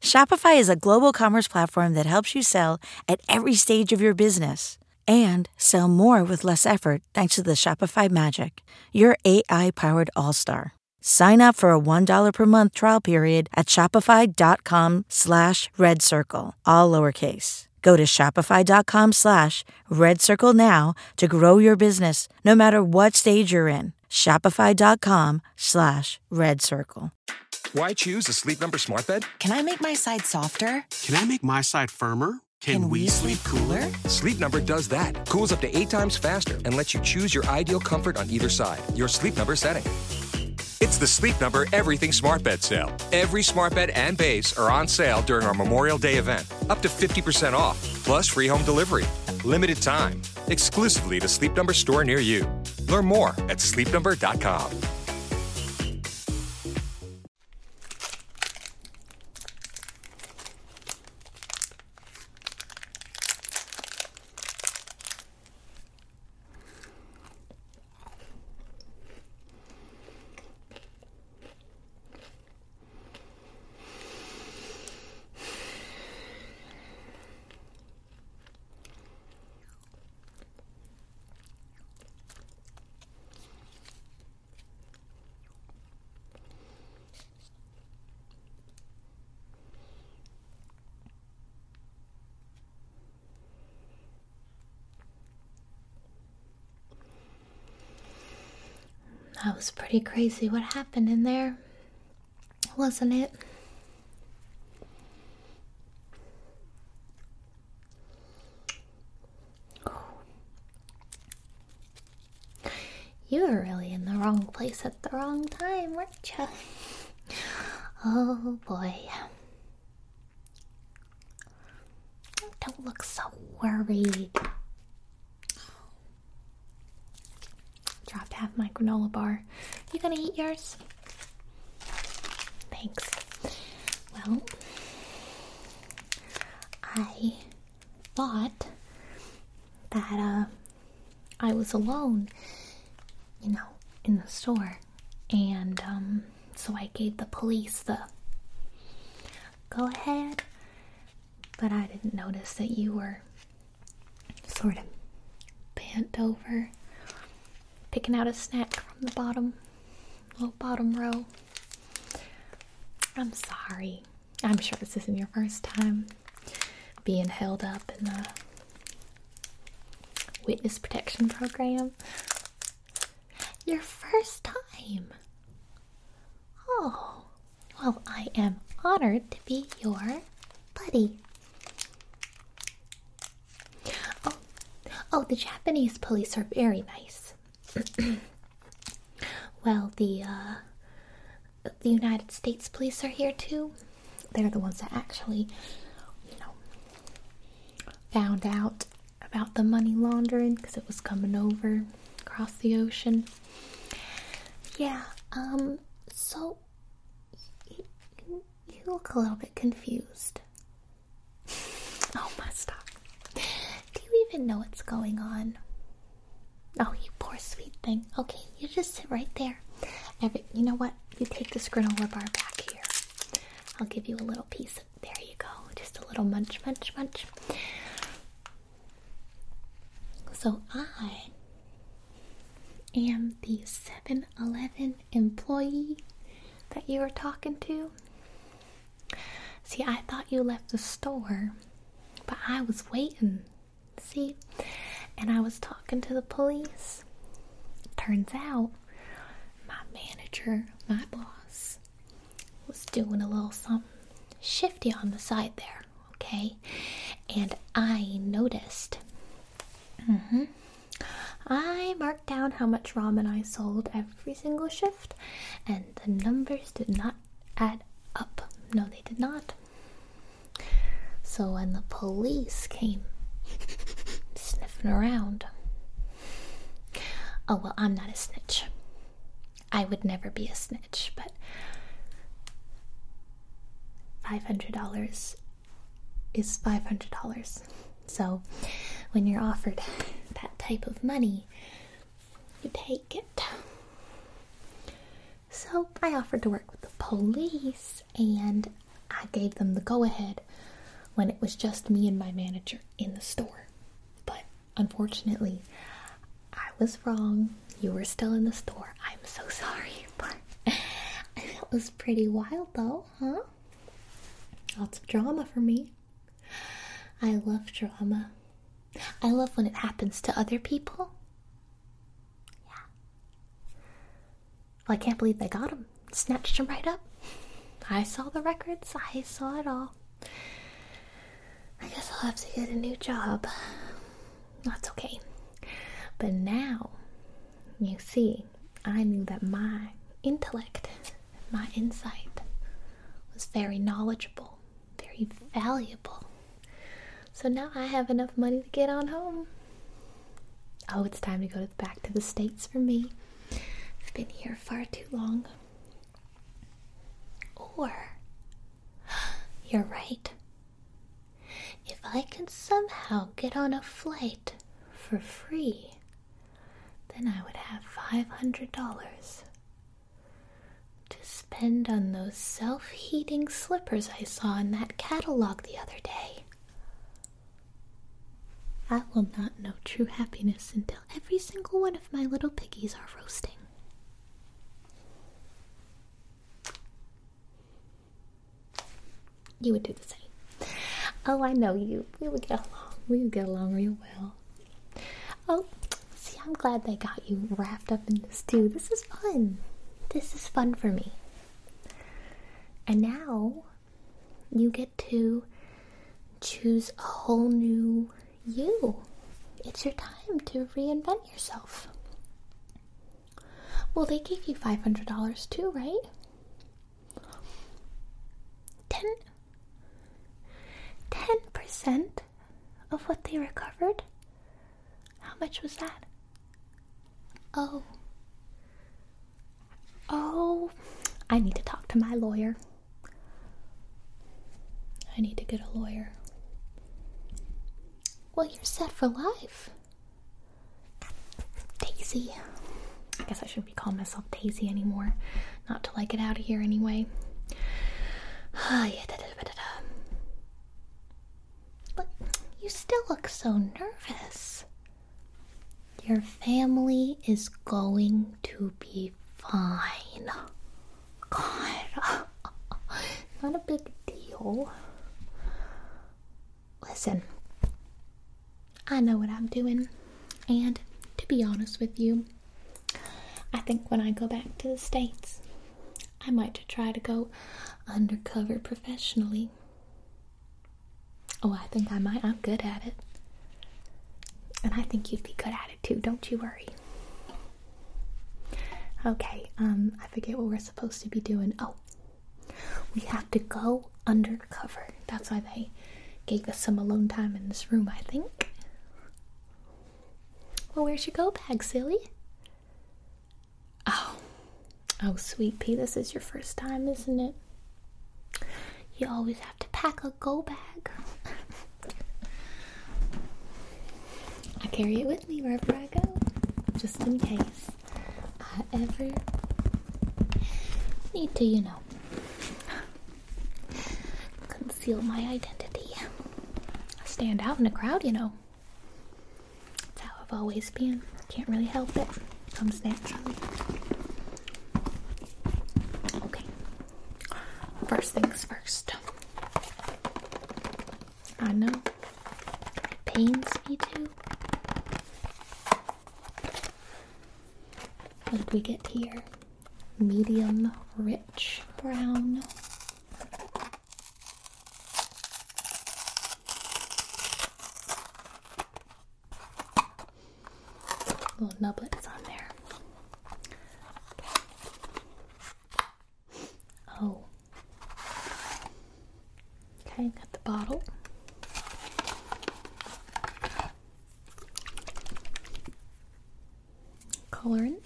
Shopify is a global commerce platform that helps you sell at every stage of your business and sell more with less effort thanks to the Shopify Magic, your AI-powered all-star. Sign up for a $1 per month trial period at shopify.com/redcircle, all lowercase. Go to shopify.com/redcircle now to grow your business no matter what stage you're in. Shopify.com/redcircle. Why choose a Sleep Number smart bed? Can I make my side softer? Can I make my side firmer? Can we sleep cooler? Sleep Number does that. Cools up to 8 times faster and lets you choose your ideal comfort on either side. Your Sleep Number setting. It's the Sleep Number Everything Smart Bed sale. Every smart bed and base are on sale during our Memorial Day event. Up to 50% off, plus free home delivery. Limited time. Exclusively to Sleep Number store near you. Learn more at sleepnumber.com. That was pretty crazy what happened in there, wasn't it? You were really in the wrong place at the wrong time, weren't you? Oh boy. Don't look so worried. Dropped half my granola bar. You gonna eat yours? Thanks. Well, I thought that I was alone, in the store, and so I gave the police the go ahead, but I didn't notice that you were sort of bent over picking out a snack from the bottom row. I'm sorry. I'm sure this isn't your first time being held up in the witness protection program. Your first time? Oh, well, I am honored to be your buddy. Oh, the Japanese police are very nice. Well, the United States police are here too. They're the ones that actually, found out about the money laundering because it was coming over across the ocean. Yeah, so you look a little bit confused. Oh my, stop. Do you even know what's going on? Oh, you poor sweet thing. Okay, you just sit right there. You know what? You take this granola bar back here. I'll give you a little piece. There you go. Just a little munch, munch, munch. So I am the 7-Eleven employee that you were talking to. See, I thought you left the store, but I was waiting. See? And I was talking to the police. Turns out, my manager, my boss, was doing a little something shifty on the side there, okay? And I noticed. I marked down how much ramen I sold every single shift, and the numbers did not add up. No, they did not. So when the police came sniffing around. Oh, well, I'm not a snitch. I would never be a snitch, but $500 is $500. So when you're offered that type of money, you take it. So I offered to work with the police, and I gave them the go-ahead when it was just me and my manager in the store. But unfortunately, I was wrong. You were still in the store. I'm so sorry, but that was pretty wild though, huh? Lots of drama for me. I love drama. I love when it happens to other people. Yeah. Well, I can't believe they got him. Snatched him right up. I saw the records. I saw it all. I guess I'll have to get a new job. That's okay. But now, you see, I knew that my intellect, my insight, was very knowledgeable, very valuable. So now I have enough money to get on home. Oh, it's time to go back to the States for me. I've been here far too long. Or, you're right. If I can somehow get on a flight for free, then I would have $500 to spend on those self-heating slippers I saw in that catalog the other day. I will not know true happiness until every single one of my little piggies are roasting. You would do the same. Oh, I know you. We would get along. We would get along real well. Oh, see, I'm glad they got you wrapped up in this too. This is fun. This is fun for me. And now you get to choose a whole new you. It's your time to reinvent yourself. Well, they gave you $500 too, right? 10% of what they recovered? How much was that? Oh, I need to talk to my lawyer. I need to get a lawyer. Well, you're set for life. Daisy. I guess I shouldn't be calling myself Daisy anymore. Not till I get out of here anyway. But you still look so nervous. Your family is going to be fine. God. Not a big deal. Listen. I know what I'm doing, and to be honest with you, I think when I go back to the States, I might try to go undercover professionally. Oh, I think I might. I'm good at it. And I think you'd be good at it too, don't you worry. Okay, I forget what we're supposed to be doing. Oh, we have to go undercover. That's why they gave us some alone time in this room, I think. Well, where's your go bag, silly? Oh, sweet pea, this is your first time, isn't it? You always have to pack a go bag. I carry it with me wherever I go, just in case I ever need to, conceal my identity. I stand out in a crowd, That's how I've always been. Can't really help it. Comes naturally. Okay. First things first. I know. It pains me too. What did we get here? Medium rich brown. Little nublets on there. Oh. Okay, got the bottle. Colorant.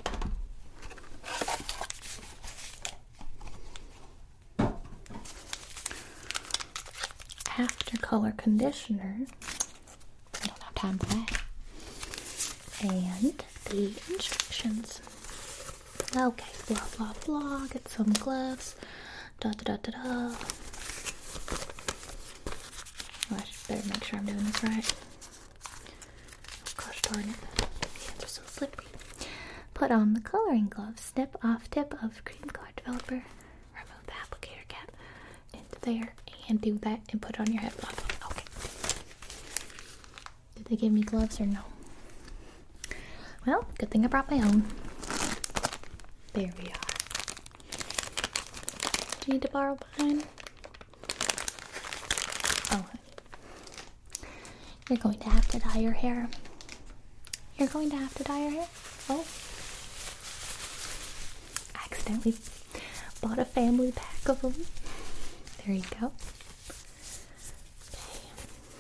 After color conditioner. I don't have time for that. And the instructions. Okay, blah blah blah. Get some gloves. Da da da da da. Well, I better make sure I'm doing this right. Oh, gosh darn it. Hands are so slippery. Put on the coloring gloves. Snip off tip of cream color developer. Remove the applicator cap into there. And do that and put on your head. Blah, blah. Okay. Did they give me gloves or no? Well, good thing I brought my own. There we are. Do you need to borrow mine? Oh, honey. You're going to have to dye your hair. You're going to have to dye your hair? Oh. I accidentally bought a family pack of them. There you go. Okay.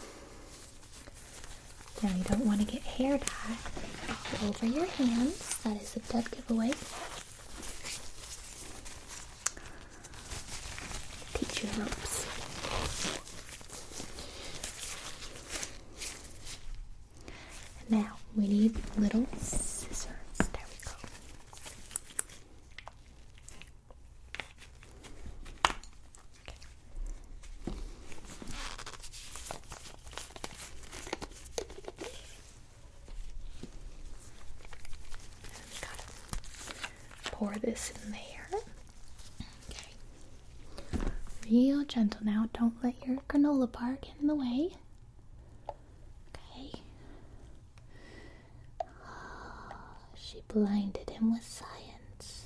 Now you don't want to get hair dye all over your hands. That is a dead giveaway. Teach you the ropes. Now we need little scissors. There we go. Pour this in there. Okay. Real gentle now. Don't let your granola bar get in the way. Okay. She blinded him with science.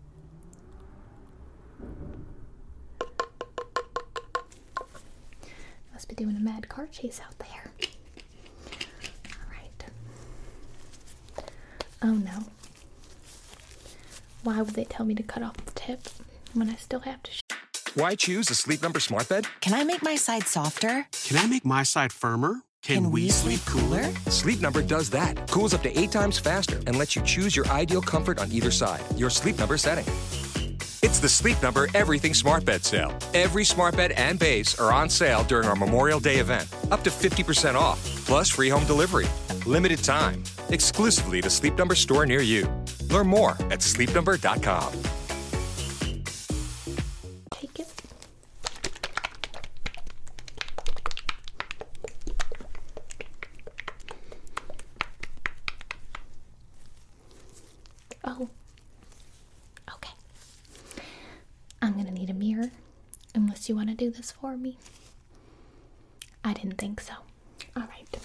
Must be doing a mad car chase out there. Alright. Oh no. Why would they tell me to cut off the tip when I still have to Why choose a Sleep Number smart bed? Can I make my side softer? Can I make my side firmer? Can we sleep cooler? Sleep Number does that. Cools up to 8 times faster and lets you choose your ideal comfort on either side. Your Sleep Number setting. It's the Sleep Number Everything Smart Bed Sale. Every smart bed and base are on sale during our Memorial Day event. Up to 50% off, plus free home delivery. Limited time. Exclusively to Sleep Number store near you. Learn more at sleepnumber.com. take it? Oh. Okay. I'm gonna need a mirror, unless you want to do this for me. I didn't think so. Alright.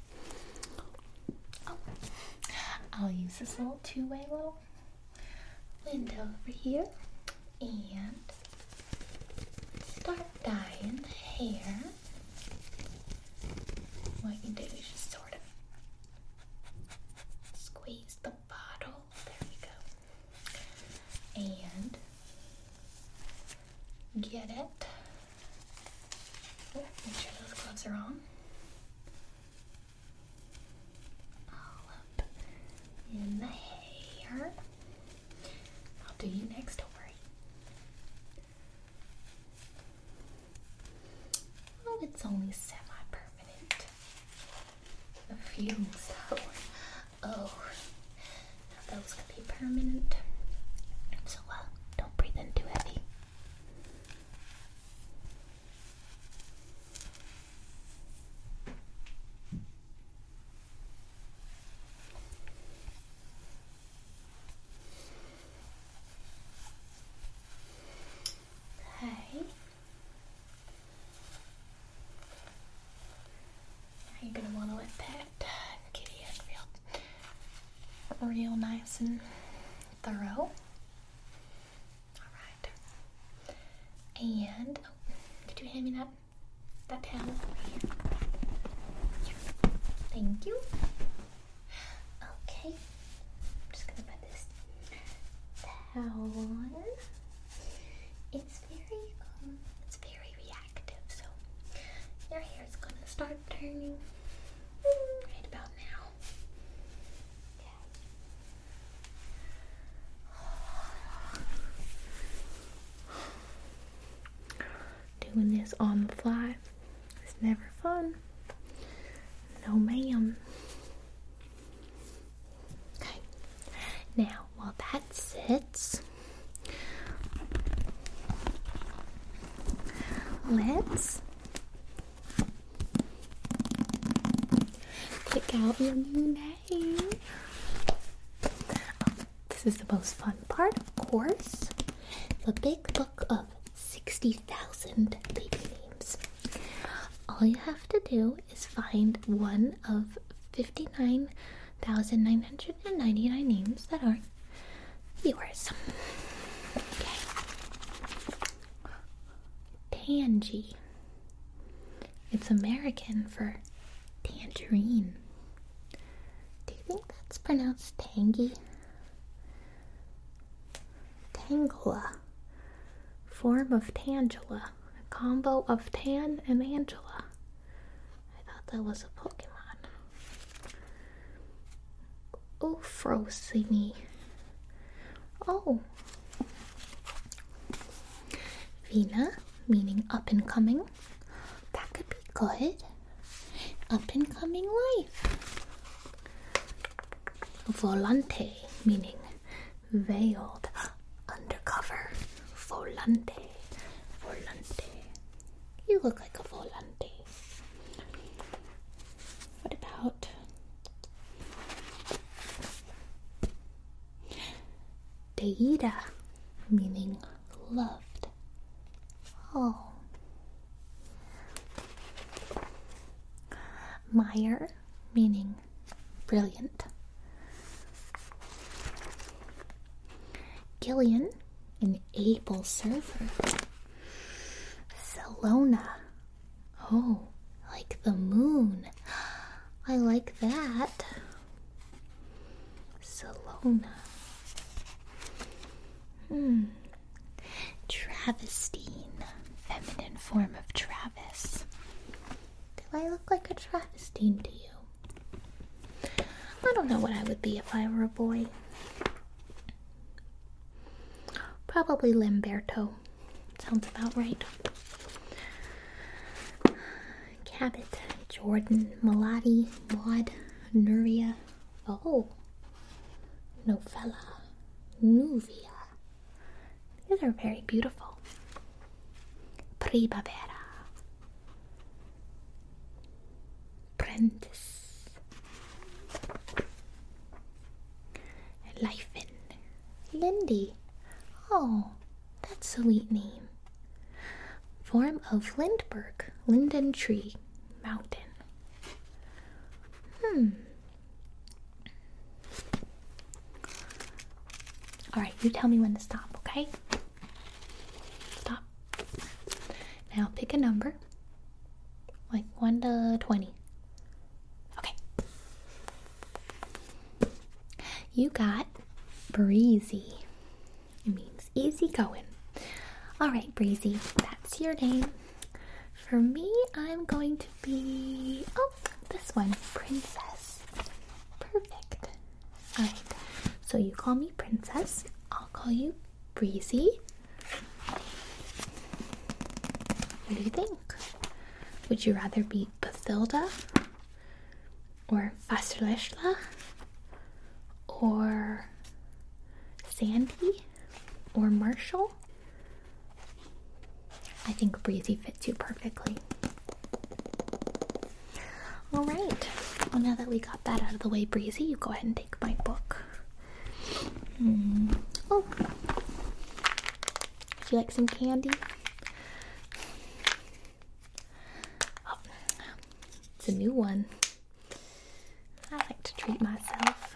Oh. I'll use this little two-way little window over here and start dyeing the hair. What you do is just sort of squeeze the bottle. There we go. And get it. Oh, make sure those gloves are on. All up in the hair. I'll do you next, don't worry. Oh, it's only semi-permanent. The fumes, though. Oh, now those could be permanent. So, don't breathe in too heavy. Okay. Now you're gonna want to let that get in real nice and thorough. Alright. And could you hand me that towel over here? Thank you. Okay. I'm just gonna put this towel on. It's very reactive, so your hair is gonna start turning right about now. Okay. Doing this on the fly is never fun. No, ma'am. Okay. Now, while that sits, let's pick out your new name. This is the most fun part, of course. The big book of 60,000 baby names. All you have to do is find one of 59,999 names that aren't yours. Okay. Tangy. It's American for tangerine. Do you think that's pronounced tangy? Tangela. Form of Tangela. A combo of Tan and Angela. I thought that was a Pokemon. Ophrosini. Oh. Vina, meaning up and coming. That could be good. Up and coming life. Volante, meaning veiled, undercover. Volante. Volante. You look like a volante. What about Deida, meaning loved? Oh. Meyer, meaning brilliant. Gillian, an able server. Salona. Oh, like the moon. I like that. Salona. Travestine. Feminine form of Travis. Do I look like a travestine to you? I don't know what I would be if I were a boy. Probably Lamberto. Sounds about right. Cabot, Jordan, Melody, Maud, Nuria. Oh. Novella. Nuvia. These are very beautiful. Primavera. Prentice. Leifen. Lindy. Oh, that's a sweet name. Form of Lindbergh, linden tree, mountain. Alright, you tell me when to stop, okay? Stop. Now pick a number, like 1 to 20. Okay. You got Breezy. It means easy going. Alright, Breezy, that's your name. For me, I'm going to be... oh, this one, Princess. Perfect. Alright, so you call me Princess. I'll call you Breezy. What do you think? Would you rather be Bathilda? Or Vasileshla? Or Sandy? Or Marshall? I think Breezy fits you perfectly. Alright, well now that we got that out of the way, Breezy, you go ahead and take my book. Oh, would you like some candy? Oh, it's a new one. I like to treat myself.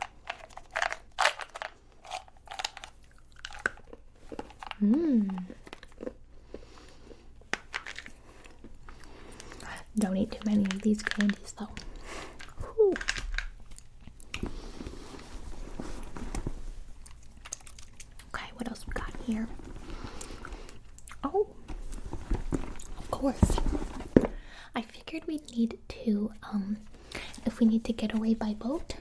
Don't eat too many of these candies, though. Whew. Okay, what else we got here? Oh, of course. I figured we'd need to, if we need to get away by boat.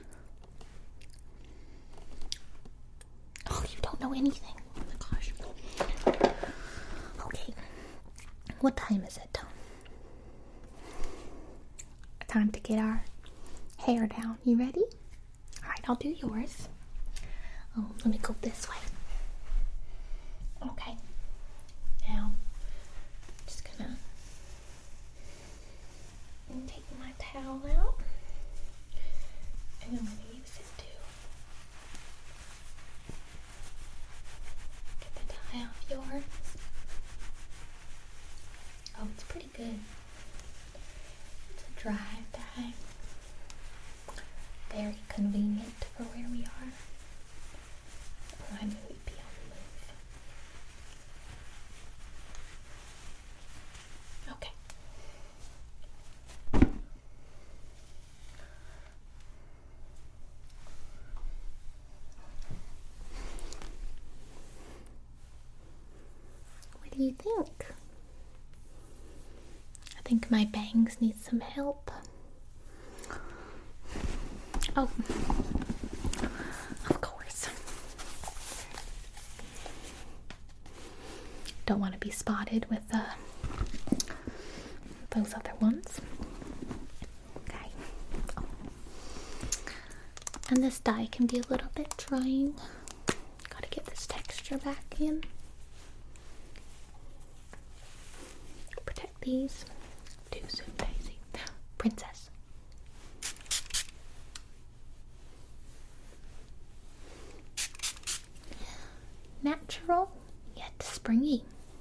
Oh, you don't know anything. Oh my gosh. Okay. What time is it? Time to get our hair down. You ready? Alright, I'll do yours. Oh, let me go this way. Okay. Now, just gonna Take my towel out. And I'm going to use it to get the dye off yours. Oh, it's pretty good. It's a dry dye. Very convenient for where we are. I knew we'd be on the move. Okay. What do you think? I think my bangs need some help. Oh, of course. Don't want to be spotted with those other ones. Okay. Oh. And this dye can be a little bit drying. Gotta get this texture back in. Protect these. Too soon, Daisy. Princess. Natural, yet springy.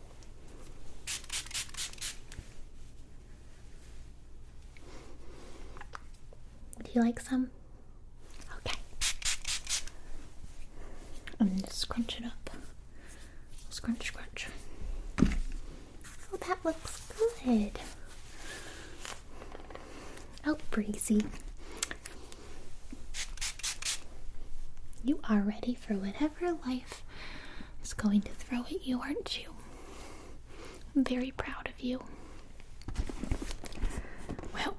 Would you like some? Okay. I'm going to scrunch it up. Scrunch, scrunch. Oh, that looks good. Oh, Breezy. You are ready for whatever life is going to throw at you, aren't you? I'm very proud of you. Well,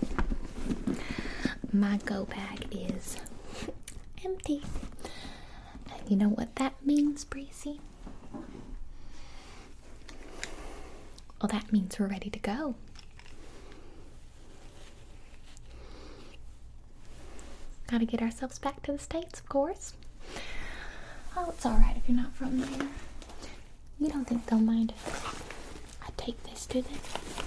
my go bag is empty. And you know what that means, Breezy? Well, that means we're ready to go. Gotta get ourselves back to the States, of course. Oh, it's alright if you're not from there. You don't think they'll mind if I take this, do they?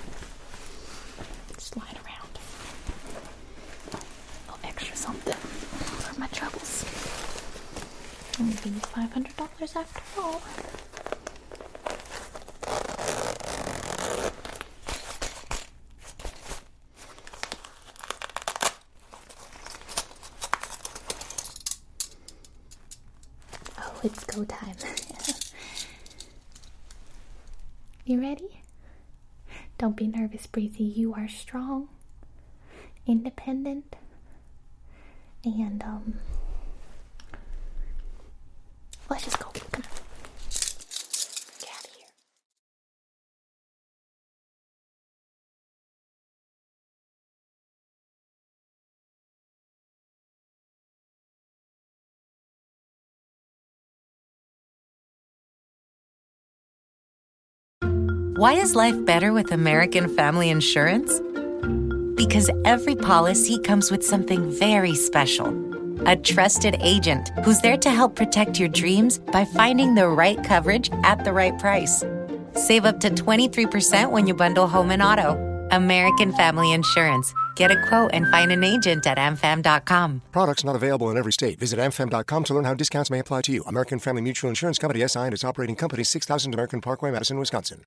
Slide around. A little extra something for my troubles. Only be $500 after all. It's go time. You ready? Don't be nervous, Breezy. You are strong, independent, and let's just go. Come on. Get out of here. Why is life better with American Family Insurance? Because every policy comes with something very special. A trusted agent who's there to help protect your dreams by finding the right coverage at the right price. Save up to 23% when you bundle home and auto. American Family Insurance. Get a quote and find an agent at amfam.com. Products not available in every state. Visit amfam.com to learn how discounts may apply to you. American Family Mutual Insurance Company, SI, and its operating company, 6000 American Parkway, Madison, Wisconsin.